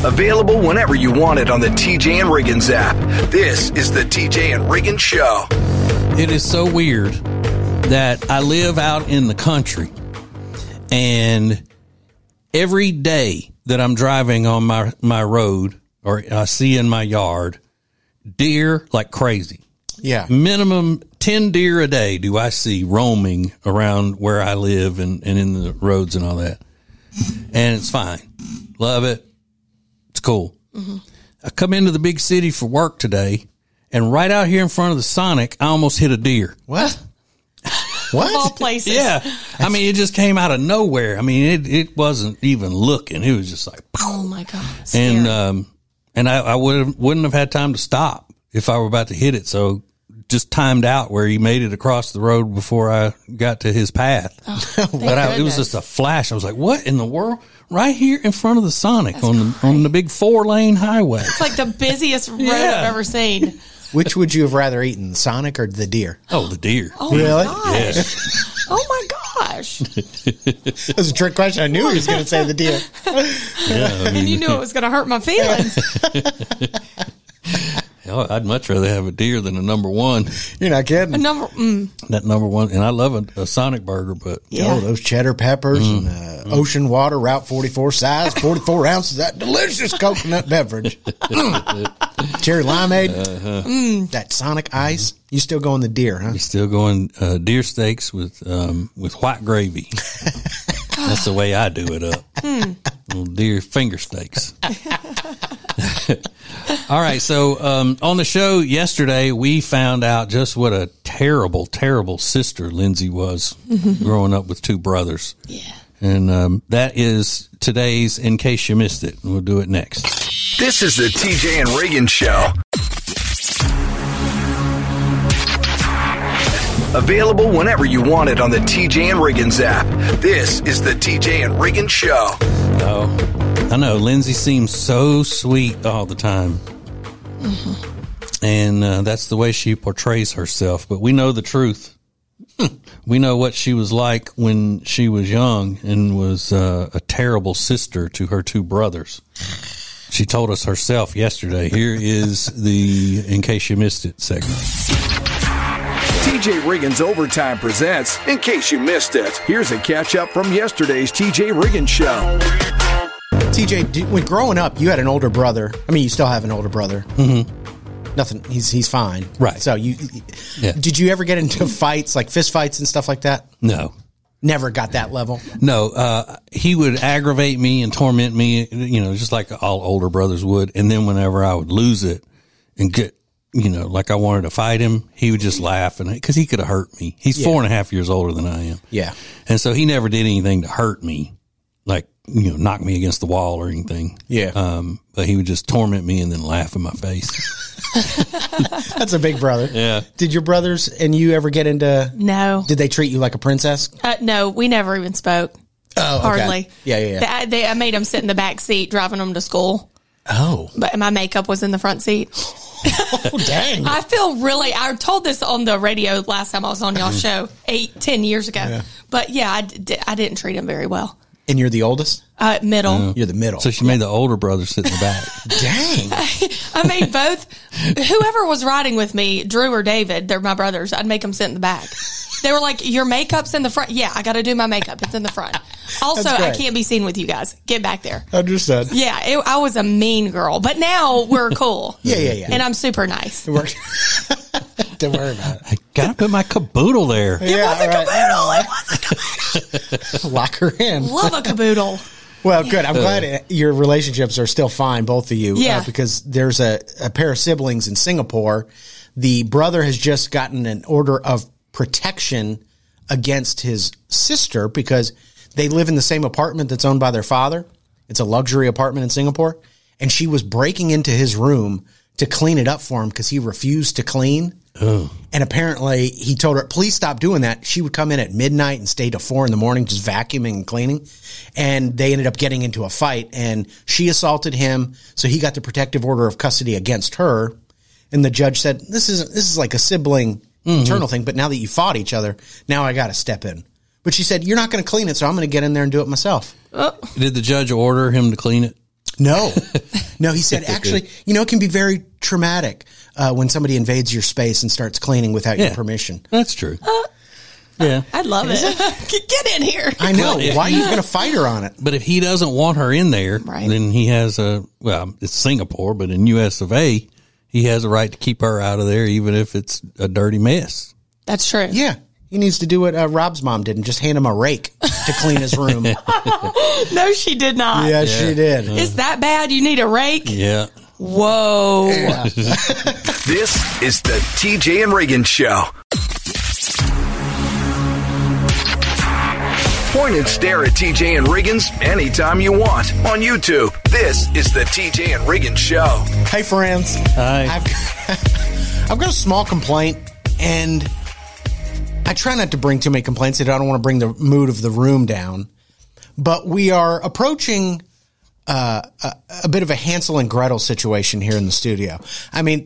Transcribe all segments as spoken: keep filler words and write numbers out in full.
Available whenever you want it on the T J and Riggins app. This is the T J and Riggins Show. It is so weird that I live out in the country, and every day that I'm driving on my, my road, or I see in my yard, deer like crazy. Yeah. Minimum ten deer a day do I see roaming around where I live and, and in the roads and all that. And it's fine. Love it. It's cool. Mm-hmm. I come into the big city for work today, and right out here in front of the Sonic, I almost hit a deer. What? What? Of all places. Yeah. I mean, it just came out of nowhere. I mean, it, it wasn't even looking. It was just like, oh my God. Scary. And, um, and I, I would wouldn't have had time to stop if I were about to hit it. So just timed out where he made it across the road before I got to his path. Oh, but I, it was just a flash. I was like, what in the world? Right here in front of the Sonic. That's on the, on the big four lane highway. It's like the busiest road Yeah. I've ever seen. Which would you have rather eaten, the Sonic or the deer? Oh, the deer. Oh Really? my gosh. Oh my gosh. That was a trick question. I knew he was going to say the deer. Yeah, I mean, And you knew it was going to hurt my feelings. oh, I'd much rather have a deer than a number one. You're not kidding. A number, mm, That number one. And I love a, a Sonic burger, but yeah. Oh, those cheddar peppers Mm. and uh, ocean water, Route forty-four size, forty-four ounces, that delicious coconut beverage. Mm. Cherry limeade, Uh-huh. mm. that Sonic ice. You still going the deer, huh? you're still going uh, deer steaks with um, with white gravy. That's the way I do it up. Little deer finger steaks. All right. So um, on the show yesterday, we found out just what a terrible, terrible sister Lindsay was growing up with two brothers. Yeah. And um, that is today's In Case You Missed It. We'll do it next. This is the T J and Riggins Show. Available whenever you want it on the T J and Riggins app. This is the T J and Riggins Show. Oh, I know. Lindsay seems so sweet all the time. Mm-hmm. And uh, that's the way she portrays herself. But we know the truth. We know what she was like when she was young and was uh, a terrible sister to her two brothers. She told us herself yesterday. Here is the In Case You Missed It segment. T J Riggins Overtime presents In Case You Missed It. Here's a catch up from yesterday's T J Riggins Show. T J, did, when growing up, you had an older brother. I mean, you still have an older brother. Mm-hmm. Nothing. He's he's fine. Right. So you, Yeah. did you ever get into fights, like fist fights and stuff like that? No. Never got that level. No, uh, he would aggravate me and torment me, you know, just like all older brothers would. And then whenever I would lose it and get, you know, like I wanted to fight him, he would just laugh, and because he could have hurt me. He's Yeah. four and a half years older than I am. Yeah. And so he never did anything to hurt me, like, you know, knock me against the wall or anything. Yeah. Um, but he would just torment me and then laugh in my face. That's a big brother. Yeah. Did your brothers and you ever get into? No. Did they treat you like a princess? Uh, no, we never even spoke. Oh, okay. Hardly. Yeah, yeah, yeah. They, they, I made them sit in the back seat driving them to school, Oh, but my makeup was in the front seat. oh dang. I feel really, I told this on the radio last time I was on y'all's show eight, ten years ago. Yeah. But yeah, I, d- I didn't treat him very well. And you're the oldest? Uh, middle. You're the middle. So she made the older brother sit in the back. Dang. I made both. Whoever was riding with me, Drew or David, they're my brothers. I'd make them sit in the back. They were like, your makeup's in the front. Yeah, I got to do my makeup. It's in the front. Also, That's great. I can't be seen with you guys. Get back there. Understood. Yeah, it, I was a mean girl, but now we're cool. Yeah, yeah, yeah. And I'm super nice. It worked. Don't worry about it. I gotta put my caboodle there. It was a caboodle. It was a caboodle. Lock her in. Love a caboodle. Well, good. I'm glad your relationships are still fine, both of you. Yeah. Uh, because there's a, a pair of siblings in Singapore. The brother has just gotten an order of protection against his sister because they live in the same apartment that's owned by their father. It's a luxury apartment in Singapore. And she was breaking into his room to clean it up for him because he refused to clean. Oh. And apparently he told her, please stop doing that. She would come in at midnight and stay to four in the morning, just vacuuming and cleaning. And they ended up getting into a fight and she assaulted him. So he got the protective order of custody against her. And the judge said, this is, this is like a sibling mm-hmm. internal thing. But now that you fought each other, now I got to step in. But she said, you're not going to clean it. So I'm going to get in there and do it myself. Oh. Did the judge order him to clean it? No, no. He said, actually, you know, it can be very traumatic uh, when somebody invades your space and starts cleaning without Yeah. your permission. That's true. Yeah. I'd love it. Get in here. I know. Well, if Why are he- you going to fight her on it? But if he doesn't want her in there, Right. then he has a, well, it's Singapore, but in U S of A, he has a right to keep her out of there, even if it's a dirty mess. That's true. Yeah. He needs to do what uh, Rob's mom did and just hand him a rake to clean his room. No, she did not. Yeah, she did. Is that bad? You need a rake? Yeah. Whoa. This is the T J and Reagan Show. Point and stare at T J and Reagan's anytime you want on YouTube. This is the T J and Reagan Show. Hey, friends. Hi. I've, I've got a small complaint, and I try not to bring too many complaints. I don't want to bring the mood of the room down. But we are approaching uh, a, a bit of a Hansel and Gretel situation here in the studio. I mean,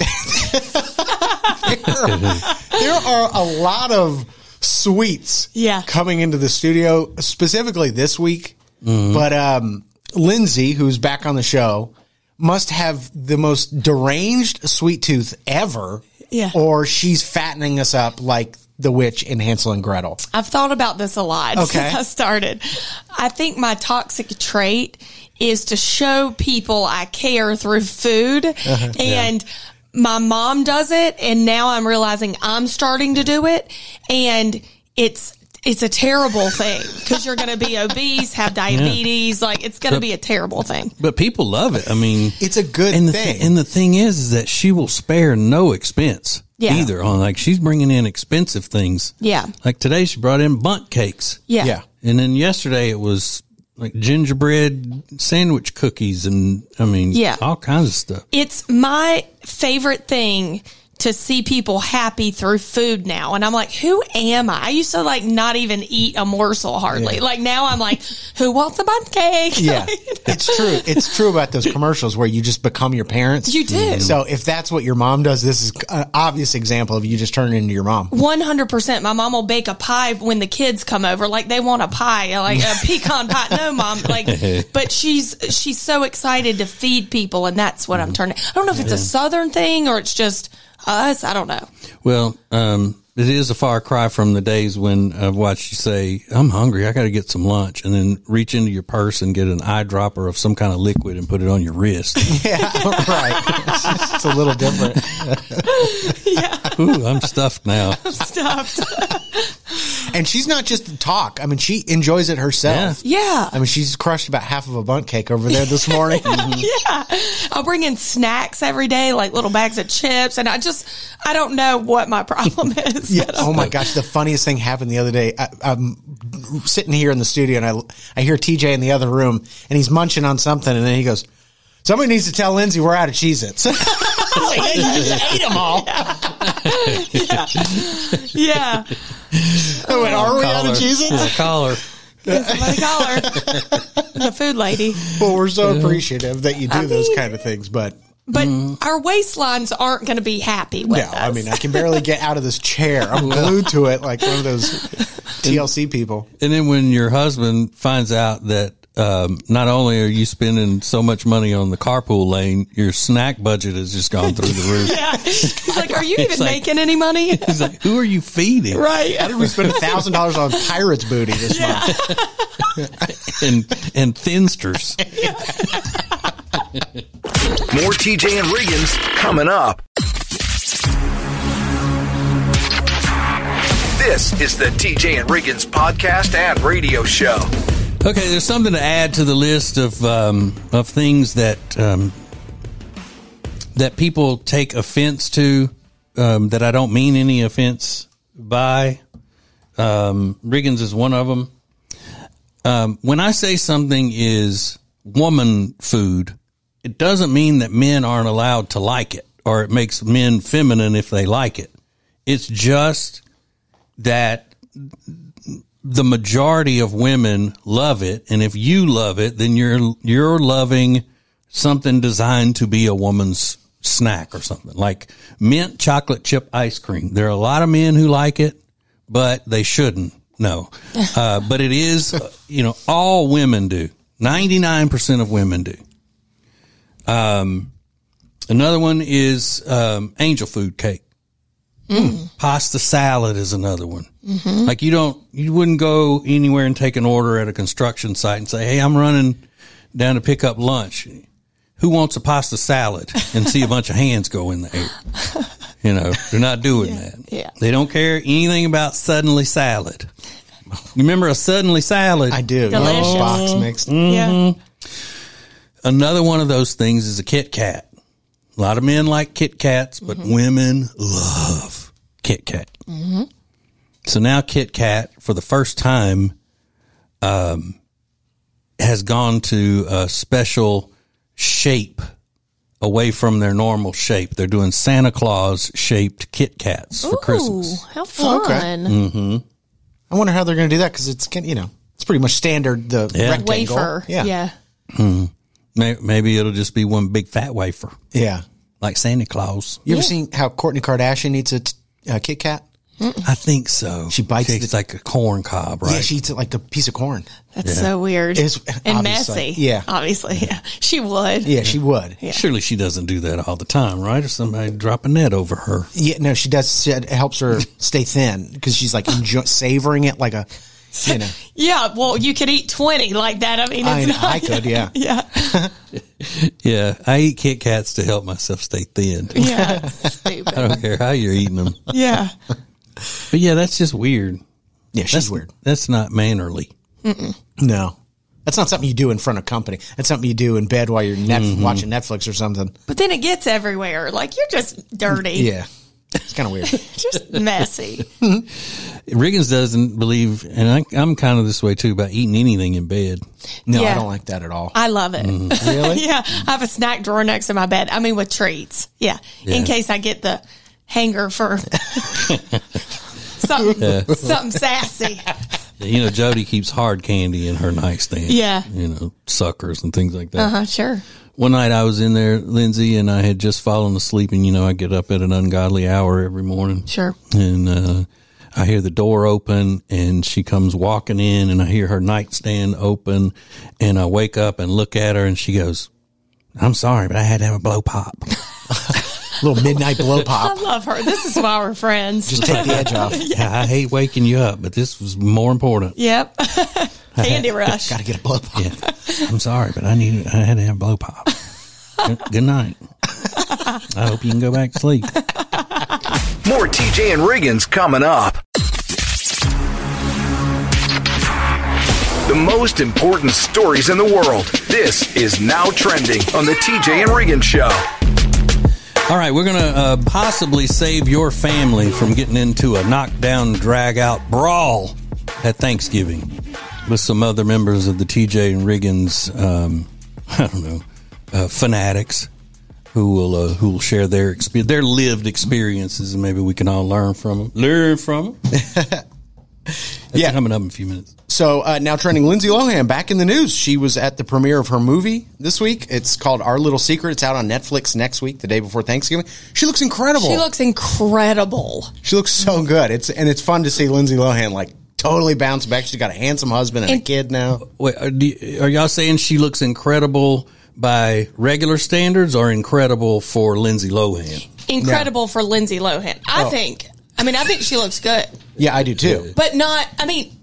there, there are a lot of sweets Yeah. coming into the studio, specifically this week. But um, Lindsay, who's back on the show, must have the most deranged sweet tooth ever. Yeah. Or she's fattening us up like the witch in Hansel and Gretel. I've thought about this a lot Okay. since I started. I think my toxic trait is to show people I care through food. Uh-huh. And my mom does it, and now I'm realizing I'm starting to do it. And it's it's a terrible thing because you're going to be obese, have diabetes. Like, it's going to be a terrible thing. But people love it. I mean, It's a good and the thing. Th- and the thing is, is that she will spare no expense Yeah. either. On like she's bringing in expensive things. Yeah. Like today, she brought in bundt cakes. Yeah. Yeah. And then yesterday it was like gingerbread sandwich cookies, and I mean, Yeah. all kinds of stuff. It's my favorite thing to see people happy through food now. And I'm like, who am I? I used to like not even eat a morsel hardly. Yeah. Like now I'm like, who wants a bundt cake? Yeah, it's true. It's true about those commercials where you just become your parents. You do. So if that's what your mom does, this is an obvious example of you just turning into your mom. one hundred percent. My mom will bake a pie when the kids come over. Like they want a pie, like a pecan pie. No, mom. Like, but she's, she's so excited to feed people. And that's what I'm turning. I don't know if it's a Southern thing or it's just us. I don't know. Well, um, it is a far cry from the days when I've watched you say, I'm hungry, I got to get some lunch, and then reach into your purse and get an eyedropper of some kind of liquid and put it on your wrist. Yeah, right. It's, it's a little different. Ooh, I'm stuffed now. Stuffed. And she's not just to talk. I mean, she enjoys it herself. Yeah. I mean, she's crushed about half of a bundt cake over there this morning. Yeah. I'll bring in snacks every day, like little bags of chips. And I just, I don't know what my problem is. Yeah. but, Oh my gosh, the funniest thing happened the other day. I, I'm sitting here in the studio and I, I hear T J in the other room and he's munching on something and then he goes, somebody needs to tell Lindsay we're out of Cheez-Its. I was like, hey, you just ate them all. yeah. I went, are we out Call of her. Cheez-Its? Yeah, call her. Somebody call her. The food lady. Well, we're so appreciative that you do I those mean- kind of things, but But our waistlines aren't going to be happy with no, us. I mean, I can barely get out of this chair. I'm glued to it like one of those T L C people. And then when your husband finds out that um, not only are you spending so much money on the carpool lane, your snack budget has just gone through the roof. Yeah. He's like, are you even It's like- making any money? He's like, who are you feeding? Right. How did we spend a thousand dollars on pirates booty this month? And, and Thinsters. More T J and Reagan's coming up. This is the T J and Reagan's podcast and radio show. Okay, there's something to add to the list of um, of things that um, that people take offense to, um, that I don't mean any offense by. Um, Riggins is one of them. Um, when I say something is woman food, it doesn't mean that men aren't allowed to like it, or it makes men feminine if they like it. It's just that the majority of women love it, and if you love it, then you're you're loving something designed to be a woman's snack or something, like mint chocolate chip ice cream. There are a lot of men who like it, but they shouldn't. No, uh, but it is, uh, you know, all women do. ninety-nine percent of women do. Um, another one is um, angel food cake. Mm. Pasta salad is another one. Mm-hmm. Like you don't, you wouldn't go anywhere and take an order at a construction site and say, "Hey, I'm running down to pick up lunch. Who wants a pasta salad?" and see a bunch of hands go in the air. You know, they're not doing yeah. that. Yeah. They don't care anything about suddenly salad. You remember a suddenly salad? I do. Delicious. Yeah, box mixed. Mm-hmm. Yeah. Another one of those things is a Kit Kat. A lot of men like Kit Kats, but mm-hmm. women love Kit Kat. Mm-hmm. So now Kit Kat, for the first time, um, has gone to a special shape away from their normal shape. They're doing Santa Claus shaped Kit Kats for Ooh, Christmas. How fun. Okay. Mm-hmm. I wonder how they're going to do that because it's, you know, it's pretty much standard, the Yeah. rectangle. Wafer. Yeah. Yeah. Hmm. Maybe it'll just be one big fat wafer, Yeah. like Santa Claus. You ever Yeah. seen how Kourtney Kardashian eats a t- uh, Kit Kat? I think so. She bites It's the- like a corn cob, right? Yeah, she eats it like a piece of corn. That's Yeah. so weird. It's and obviously- messy. yeah. Obviously. Yeah. She would. Yeah, she would. Yeah. Surely she doesn't do that all the time, right? Or somebody drop a net over her. Yeah, no, she does. It helps her stay thin because she's like enjoy, savoring it like a, you know. Yeah. Well, you could eat twenty like that. I mean, it's I, not, I could, yeah. Yeah. Yeah, I eat Kit Kats to help myself stay thin. Yeah. I Stupid. don't care how you're eating them. Yeah. But yeah, that's just weird. Yeah, she's That's weird. That's not mannerly. No. That's not something you do in front of company. That's something you do in bed while you're net- Mm-hmm. watching Netflix or something. But then it gets everywhere. Like, you're just dirty. Yeah. It's kind of weird. Just messy. Riggins doesn't believe, and I, I'm kind of this way too, about eating anything in bed. No, I Yeah. don't like that at all. I love it. Really? Yeah. I have a snack drawer next to my bed. I mean, with treats. Yeah. Yeah. In case I get the hanger for something, something sassy. You know, Jody keeps hard candy in her nightstand. Yeah. You know, suckers and things like that. Uh huh. Sure. One night I was in there, Lindsay, and I had just fallen asleep, and you know, I get up at an ungodly hour every morning. Sure. And uh, I hear the door open, and she comes walking in, and I hear her nightstand open, and I wake up and look at her, and she goes, "I'm sorry, but I had to have a blow pop." Little midnight blow I pop. love her. This is why we're friends. Just take the edge off. Yeah, I hate waking you up, but this was more important. Yep. Candy rush. Got to get a blow pop. Yeah, I'm sorry, but I need, I had to have a blow pop. Good, good night. I hope you can go back to sleep. More T J and Riggins coming up. The most important stories in the world. This is Now Trending on the T J and Riggins Show. All right, we're going to uh, possibly save your family from getting into a knockdown, drag-out brawl at Thanksgiving with some other members of the T J and Riggins, um, I don't know, uh, fanatics who will uh, who will share their experience, their lived experiences, and maybe we can all learn from them. Learn from them. That's Yeah. coming up in a few minutes. So uh, now trending, Lindsay Lohan back in the news. She was at the premiere of her movie this week. It's called Our Little Secret. It's out on Netflix next week, the day before Thanksgiving. She looks incredible. She looks incredible. She looks so good. It's and it's fun to see Lindsay Lohan like totally bounce back. She's got a handsome husband and, And- a kid now. Wait, are, do you- are y'all saying she looks incredible by regular standards or incredible for Lindsay Lohan? Incredible for Lindsay Lohan. I Oh. think. I mean, I think she looks good. Yeah, I do too. But not, I mean,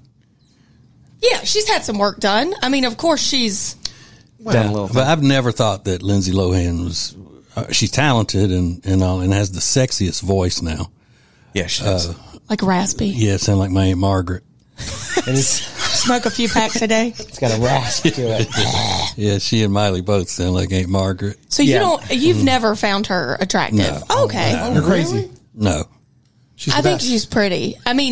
yeah, she's had some work done. I mean, of course she's, Well, a little But I've never thought that Lindsay Lohan was. Uh, she's talented and and all, and has the sexiest voice now. yeah, she does. like raspy. Yeah, it sounds like my Aunt Margaret. And it's, Smoke a few packs a day. it's got a rasp to it. Yeah, she and Miley both sound like Aunt Margaret. So you Yeah. don't, you've never found her attractive. No. Okay. You're crazy. No, She's I the think best. she's pretty. I mean,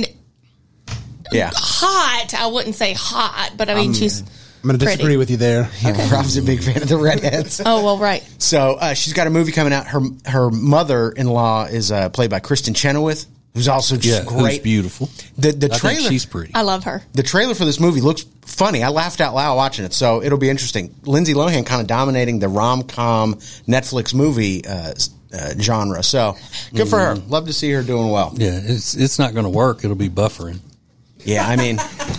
Yeah. hot. I wouldn't say hot, but I mean, she's, I'm going to disagree Pretty. with you there. Yeah, Rob's a big fan of the redheads. oh, well, right. So uh, she's got a movie coming out. Her her mother-in-law is uh, played by Kristen Chenoweth, who's also yeah, just who's great. beautiful. The the I trailer think she's pretty. I love her. the trailer for this movie looks funny. I laughed out loud watching it, so it'll be interesting. Lindsay Lohan kind of dominating the rom-com Netflix movie uh, uh, genre. So good for her. Love to see her doing well. Yeah, it's it's not going to work. It'll be buffering. Yeah, I mean,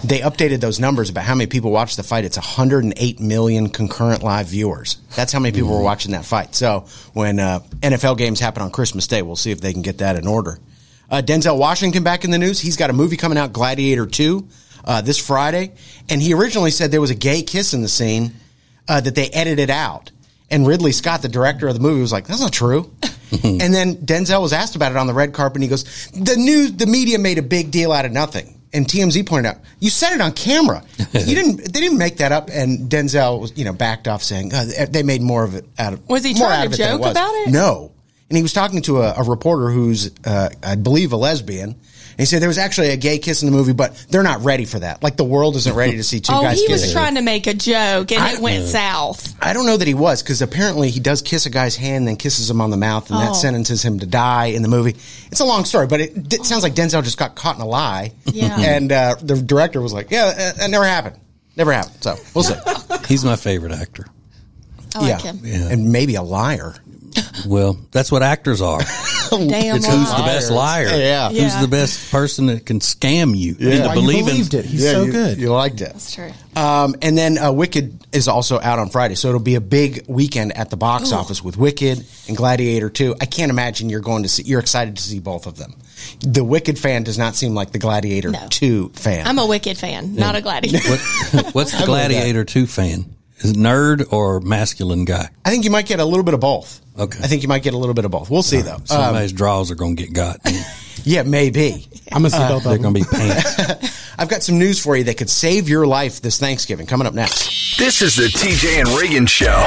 They updated those numbers about how many people watched the fight. It's one hundred eight million concurrent live viewers. That's how many people mm. were watching that fight. So when uh, N F L games happen on Christmas Day, we'll see if they can get that in order. Uh, Denzel Washington back in the news. He's got a movie coming out, Gladiator two, uh, this Friday. And he originally said there was a gay kiss in the scene uh, that they edited out. And Ridley Scott, the director of the movie, was like, that's not true. And then Denzel was asked about it on the red carpet, and he goes, the news, the media made a big deal out of nothing. And T M Z pointed out, you said it on camera. You didn't. They didn't make that up. And Denzel was, you know, backed off, saying oh, they made more of it out of. Was he more trying out to of it joke than it was. about it? No. And he was talking to a, a reporter who's, uh, I believe, a lesbian. And he said there was actually a gay kiss in the movie, but they're not ready for that. Like the world isn't ready to see two oh, guys he kissing. was trying to make a joke, and I, it went uh, south. I don't know that he was, because apparently he does kiss a guy's hand, then kisses him on the mouth, and oh. that sentences him to die in the movie. It's a long story, but it, it sounds like Denzel just got caught in a lie. Yeah. And uh, the director was like, yeah, that never happened. Never happened. So we'll see. He's my favorite actor. I like yeah. him. Yeah. And maybe a liar. Well, that's what actors are. Damn It's liar. who's the best liar. Yeah. Who's Yeah. the best person that can scam you Yeah. into Why you believing. believed it. He's Yeah, so you, good. You liked it. That's true. Um, and then uh, Wicked is also out on Friday, so it'll be a big weekend at the box Ooh. office with Wicked and Gladiator two. I can't imagine you're going to see. You're excited to see both of them. The Wicked fan does not seem like the Gladiator No. two fan. I'm a Wicked fan, not a Gladiator. What, what's the Gladiator two fan? Is it nerd or masculine guy? I think you might get a little bit of both. Okay. I think you might get a little bit of both. We'll see, though. Um, Somebody's draws are going to get got. yeah, maybe. I'm gonna see both They're of going them. to be pants. I've got some news for you that could save your life this Thanksgiving. Coming up next. This is the T J and Reagan Show.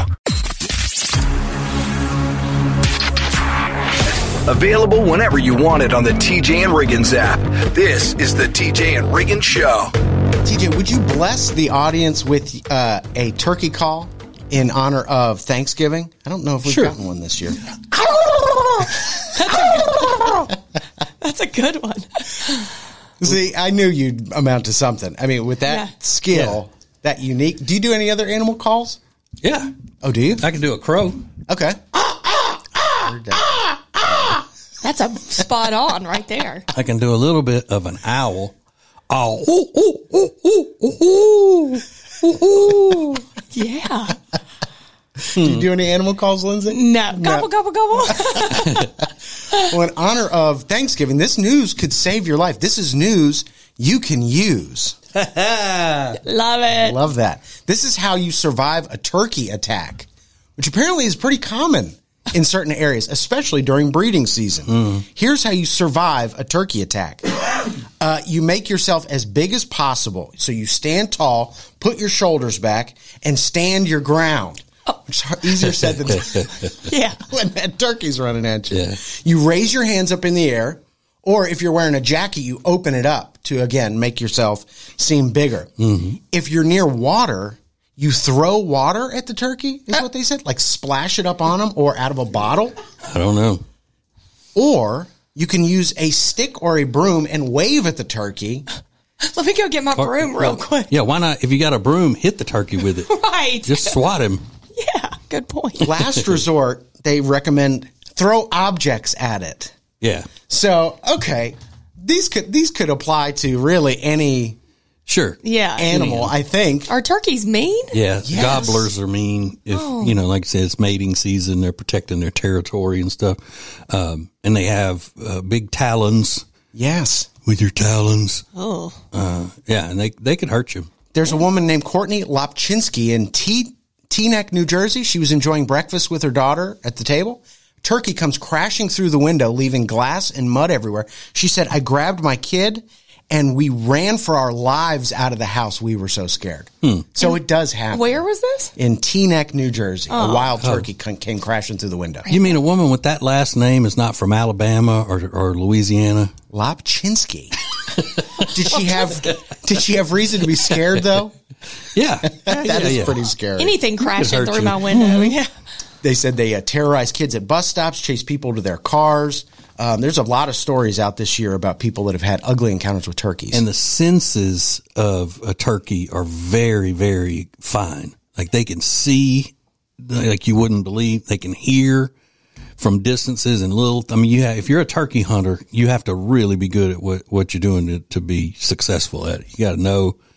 Available whenever you want it on the T J and Riggins app. This is the T J and Riggins Show. T J, would you bless the audience with uh, a turkey call in honor of Thanksgiving? I don't know if we've Sure. gotten one this year. That's a good one. See, I knew you'd amount to something. I mean, with that Yeah. skill, that unique. Do you do any other animal calls? Yeah. Oh, do you? I can do a crow. Okay. That's a spot on right there. I can do a little bit of an owl. Oh, ooh, ooh, ooh, ooh, ooh, ooh, ooh. Yeah. Do you do any animal calls, Lindsay? No. Gobble, gobble, gobble. Well, in honor of Thanksgiving, this news could save your life. This is news you can use. Love it. Love that. This is how you survive a turkey attack, which apparently is pretty common in certain areas, especially during breeding season. Mm. Here's how you survive a turkey attack. Uh, you make yourself as big as possible. So you stand tall, put your shoulders back, and stand your ground. Oh. Which is easier said than done. Yeah. When that turkey's running at you. Yeah. You raise your hands up in the air, or if you're wearing a jacket, you open it up to, again, make yourself seem bigger. Mm-hmm. If you're near water, you throw water at the turkey, is what they said. Like splash it up on them or out of a bottle. I don't know. Or you can use a stick or a broom and wave at the turkey. Let me go get my broom real quick. Yeah, why not? If you got a broom, hit the turkey with it. Right. Just swat him. Yeah. Good point. Last resort, they recommend throw objects at it. Yeah. So, okay, these could these could apply to really any Sure. Yeah. animal, I think. Are turkeys mean? Yeah. Yes. Gobblers are mean. If, Oh. you know, like I said, it's mating season. They're protecting their territory and stuff. Um, and they have uh, big talons Yes. with your talons. Oh. Uh, yeah. And they, they could hurt you. There's a woman named Courtney Lopchinsky in T- Teaneck, New Jersey. She was enjoying breakfast with her daughter at the table. Turkey comes crashing through the window, leaving glass and mud everywhere. She said, I grabbed my kid and we ran for our lives out of the house. We were so scared. Hmm. So it does happen. Where was this? In Teaneck, New Jersey. A wild turkey came, came crashing through the window. You mean a woman with that last name is not from Alabama or, or Louisiana? Lopchinsky. Did she have did she have reason to be scared though? Yeah. That yeah, is yeah. pretty scary. Anything crashing hurt through you. my window. Yeah. They said they uh, terrorize kids at bus stops, chase people to their cars. Um, there's a lot of stories out this year about people that have had ugly encounters with turkeys. And the senses of a turkey are very, very fine. Like they can see, like you wouldn't believe. They can hear from distances and little. I mean, you have, if you're a turkey hunter, you have to really be good at what, what you're doing to, to be successful at it. You got to know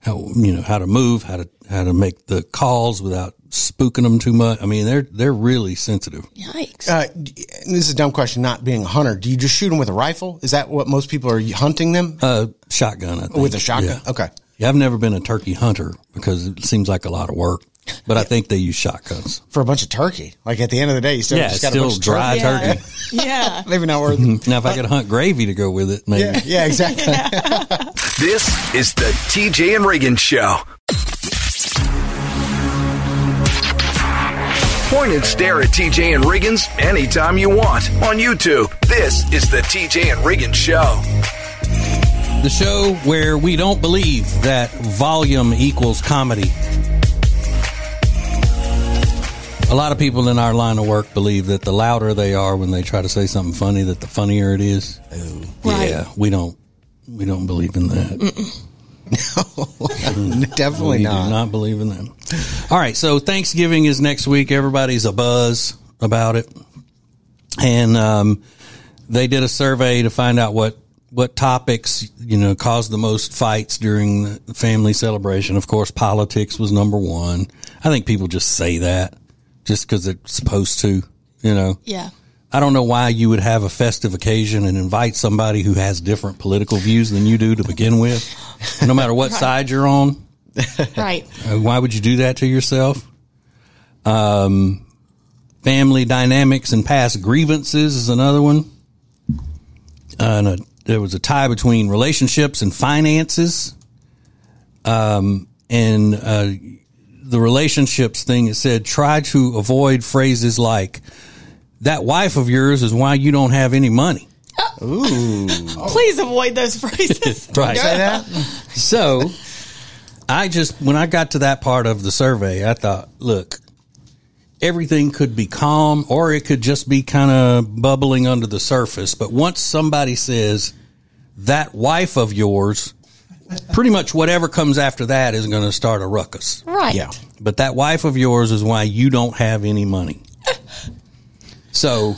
how, you know, how to move, how to, how to make the calls without spooking them too much. I mean, they're, they're really sensitive. Yikes. Uh, this is a dumb question, not being a hunter. Do you just shoot them with a rifle? Is that what most people are hunting them? Uh, shotgun, I think. With a shotgun? Yeah. Okay. Yeah, I've never been a turkey hunter because it seems like a lot of work, but I think they use shotguns. For a bunch of turkey. Like at the end of the day, you still Yeah, just it's got a still bunch of dry turkey. turkey. Yeah. yeah. Maybe not worth it. Now, if I could hunt gravy to go with it, maybe. Yeah, yeah, exactly. This is the T J and Reagan Show. Point and stare at T J and Regan's anytime you want on YouTube. This is the T J and Regan Show. The show where we don't believe that volume equals comedy. A lot of people in our line of work believe that the louder they are when they try to say something funny, that the funnier it is. Right. Yeah, we don't we don't believe in that. No, definitely we not. do not believe in that. All right, so Thanksgiving is next week. Everybody's a buzz about it. And um, they did a survey to find out what what topics, you know, caused the most fights during the family celebration. Of course, politics was number one. I think people just say that just because they're supposed to, you know. Yeah. I don't know why you would have a festive occasion and invite somebody who has different political views than you do to begin with, no matter what side you're on. Right. Uh, why would you do that to yourself? Um, family dynamics and past grievances is another one. Uh, and a, there was a tie between relationships and finances. Um, and uh, the relationships thing, it said, try to avoid phrases like, that wife of yours is why you don't have any money. Ooh. Please avoid those phrases. Right. Say that? So I just, when I got to that part of the survey, I thought, look, everything could be calm or it could just be kind of bubbling under the surface. But once somebody says that wife of yours, pretty much whatever comes after that is going to start a ruckus. Right. Yeah. But that wife of yours is why you don't have any money. So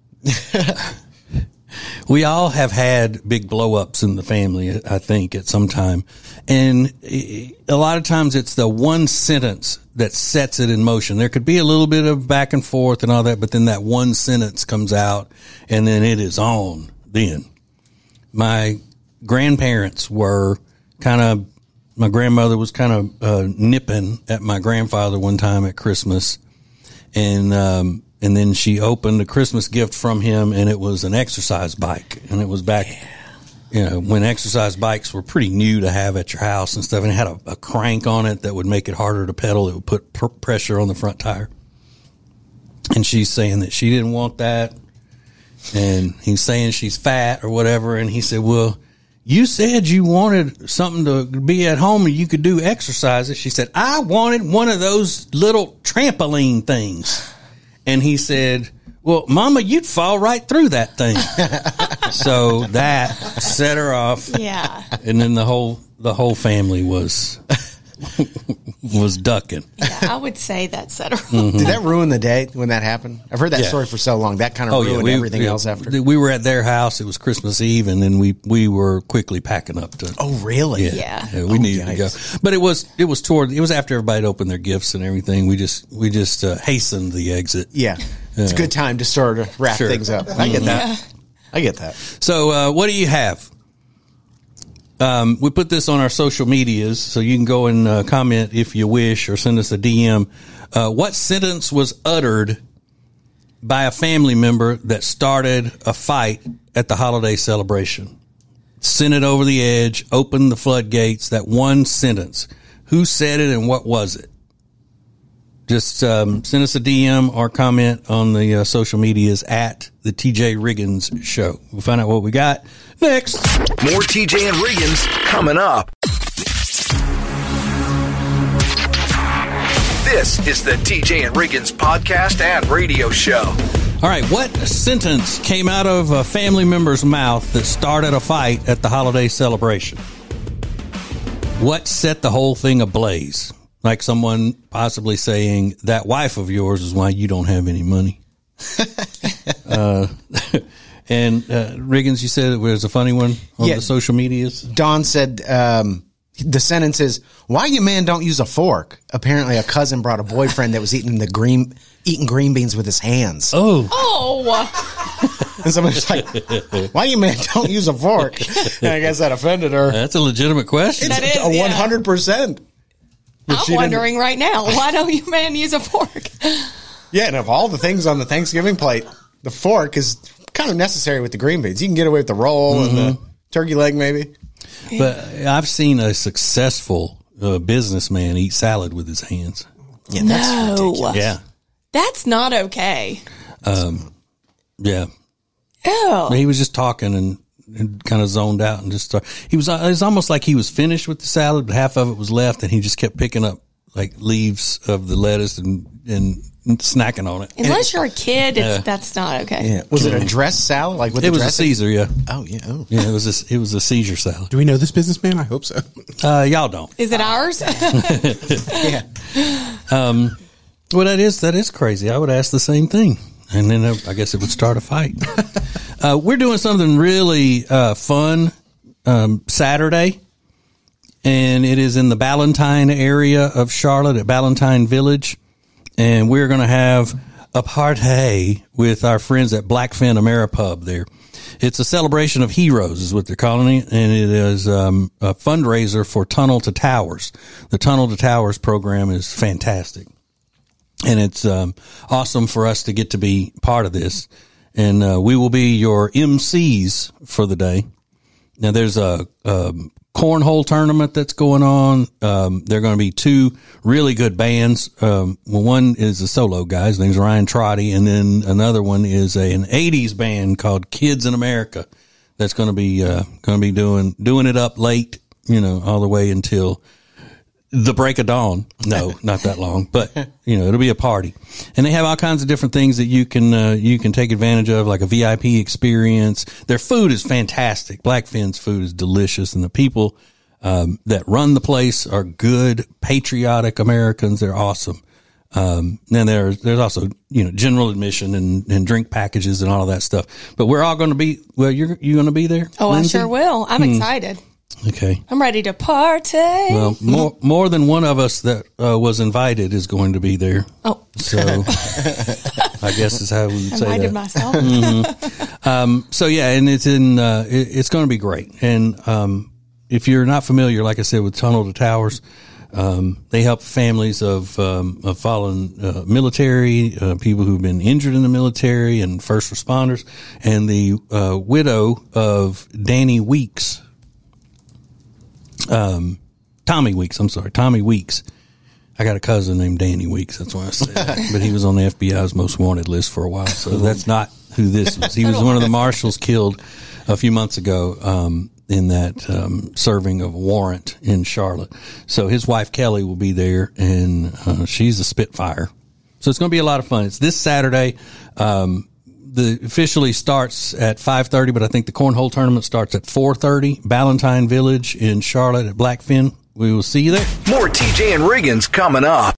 we all have had big blow ups in the family, I think, at some time. And a lot of times it's the one sentence that sets it in motion. There could be a little bit of back and forth and all that, but then that one sentence comes out and then it is on then. My grandparents were kind of, my grandmother was kind of uh, nipping at my grandfather one time at Christmas. And, um, And then she opened a Christmas gift from him, and it was an exercise bike. And it was back, you know, when exercise bikes were pretty new to have at your house and stuff. And it had a, a crank on it that would make it harder to pedal. It would put pr- pressure on the front tire. And she's saying that she didn't want that. And he's saying she's fat or whatever. And he said, well, you said you wanted something to be at home and you could do exercises. She said, I wanted one of those little trampoline things. And he said, well, Mama, you'd fall right through that thing. So that set her off. Yeah. And then the whole the whole family was was ducking. Yeah, I would say that set her off. Mm-hmm. Did that ruin the day when that happened? I've heard that Yeah. story for so long. That kind of ruined we, everything yeah, else after. We were at their house. It was Christmas Eve, and then we, we were quickly packing up to. Oh, really? Yeah. Yeah, we Oh, needed yikes. to go, but it was it was toward it was after everybody had opened their gifts and everything. We just we just uh, hastened the exit. Yeah. It's a good time to sort of wrap Sure. things up. I get that. Yeah. I get that. So, uh, what do you have? Um, we put this on our social medias, so you can go and uh, comment if you wish or send us a D M. Uh, what sentence was uttered by a family member that started a fight at the holiday celebration? Sent it over the edge, opened the floodgates, that one sentence. Who said it and what was it? Just um, send us a D M or comment on the uh, social medias at the T J Riggins Show. We'll find out what we got next. More T J and Riggins coming up. This is the T J and Riggins podcast and radio show. All right, what sentence came out of a family member's mouth that started a fight at the holiday celebration? What set the whole thing ablaze? Like someone possibly saying, that wife of yours is why you don't have any money. uh, and uh, Riggins, you said it was a funny one on Yeah. the social medias? Don said um, the sentence is, "Why you man don't use a fork?" Apparently, a cousin brought a boyfriend that was eating the green eating green beans with his hands. Oh, Oh, And somebody's like, "Why you man don't use a fork?" And I guess that offended her. that's a legitimate question. That is, A yeah. one hundred percent. I'm wondering right now, why don't you man use a fork? Yeah, and of all the things on the Thanksgiving plate, the fork is kind of necessary with the green beans. You can get away with the roll Mm-hmm. and the turkey leg, maybe. But I've seen a successful uh, businessman eat salad with his hands. Yeah, that's No. ridiculous. Yeah. That's not okay. Yeah. Ew. He was just talking and, and kind of zoned out and just start, he was, it was almost like he was finished with the salad, but half of it was left and he just kept picking up like leaves of the lettuce and, and snacking on it. Unless you're a kid, it's, that's not okay. Yeah. Was it a dressed salad? Like with It the was a dressing? Caesar, yeah. Oh, yeah. Oh. Yeah, it was a, it was a Caesar salad. Do we know this businessman? I hope so. Uh, y'all don't. Is it ours? Yeah. Well, that is, that is crazy. I would ask the same thing. And then uh, I guess it would start a fight. uh, we're doing something really uh, fun um, Saturday. And it is in the Ballantine area of Charlotte at Ballantine Village. And we're going to have a party with our friends at Blackfin Ameripub there. It's a celebration of heroes is what they're calling it. And it is um, a fundraiser for Tunnel to Towers. The Tunnel to Towers program is fantastic. And it's um, awesome for us to get to be part of this. And uh, we will be your M Cs for the day. Now, there's a, a cornhole tournament that's going on. Um, there are going to be two really good bands. Um, well, one is a solo guy. His name's Ryan Trotty. And then another one is a, an eighties band called Kids in America that's going to be uh, going to be doing doing it up late, you know, all the way until the break of dawn. No, not that long, but you know, it'll be a party. And they have all kinds of different things that you can, uh, you can take advantage of, like a V I P experience. Their food is fantastic. Blackfin's food is delicious. And the people, um, that run the place are good, patriotic Americans. They're awesome. Um, then there's, there's also, you know, general admission and, and drink packages and all of that stuff. But we're all going to be, well, you're, you going to be there? Oh, Lindsay? I sure will. I'm excited. Okay. I'm ready to party. Well, more more than one of us that uh, was invited is going to be there. Oh. So I guess is how we would say Invited that. myself. Um, so yeah, and it's in uh, it, it's going to be great. And um, if you're not familiar, like I said, with Tunnel to Towers, um, they help families of um, of fallen uh, military, uh, people who've been injured in the military, and first responders, and the uh, widow of Danny Weeks. Um, Tommy Weeks, I'm sorry, Tommy Weeks. I got a cousin named Danny Weeks. That's why I said that. But he was on the F B I's most wanted list for a while. So that's not who this was. He was one of the marshals killed a few months ago, um, in that, um, serving of a warrant in Charlotte. So his wife Kelly will be there, and, uh, she's a Spitfire. So it's going to be a lot of fun. It's this Saturday. Um, The officially starts at five thirty, but I think the cornhole tournament starts at four thirty. Ballantine Village in Charlotte at Blackfin. We will see you there. More T J and Riggins coming up.